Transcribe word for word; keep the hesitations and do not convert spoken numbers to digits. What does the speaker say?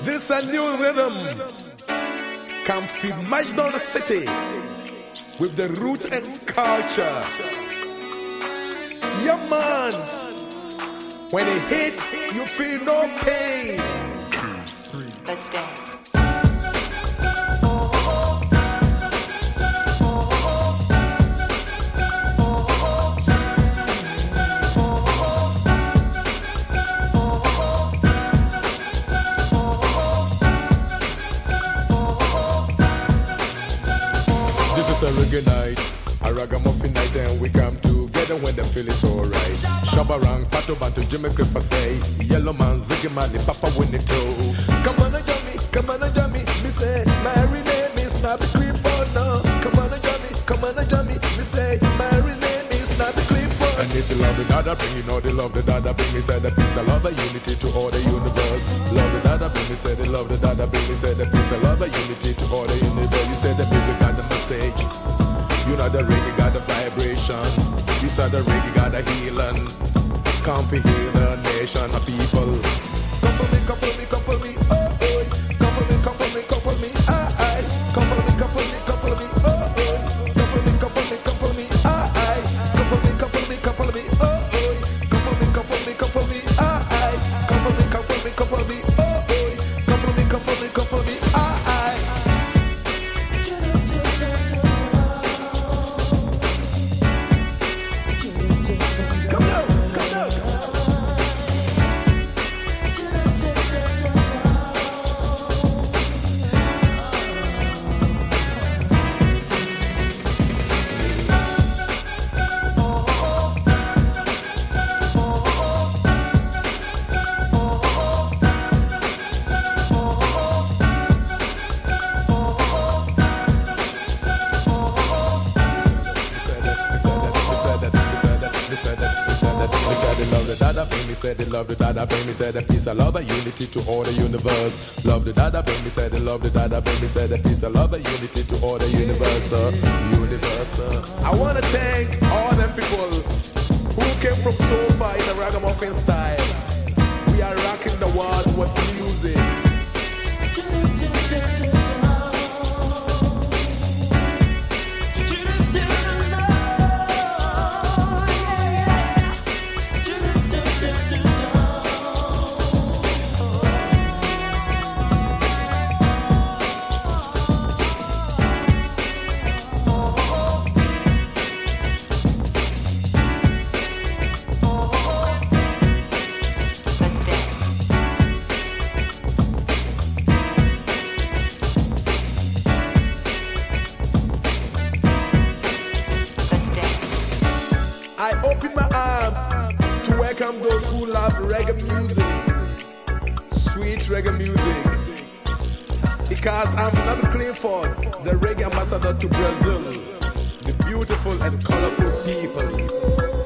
This a new rhythm can feel march down the city with the root and culture. Yeah, man. When it hit, you feel no pain. Let's dance. It's a reggae night, a ragamuffin night, and we come together when the feel is alright. Shabarang, Pato Bantu, Jimmy Cliff, I say, Yellow Man, Ziggy Mali, Papa Winnie too. Come on and join me, come on and join me, me say, my real name is Snappy Creep for now. Come on and join me, come on and join me, me say, my real name is Snappy Creep for now. And this is love the dada bring, you know the love the dada bring, me say the peace, I love the unity to all the universe. Love the dada bring, me say the love the dada bring, me say the peace, I love the unity to all the universe. You say the music got the message. You know the reggae got the vibration. You said the reggae got the healing. Come for heal the nation of people. Come for me, come for me, come for me, oh oh. Come for me, come for me, come for me, ah ah. Come for me, come for me, come for me, oh oh. Come for me, come for me, come for me, ah ah. Come for me, come for me, come for me, oh oh. Come for me, come for me, come for me, ah ah. Come for me, come for me, come for me, oh oh. Come for me, come for me, come for me, ah ah. Said they love the dada baby, said the peace, I love the unity to all the universe. Love the dada baby, said they love the dada baby, said the peace, I love the unity to all the universe. Uh, universe. Uh. I wanna thank all them people who came from so far in the ragamuffin style. We are rocking the world with music. I open my arms to welcome those who love reggae music, sweet reggae music, because I'm Nabi Clifford, the reggae ambassador to Brazil, the beautiful and colorful people.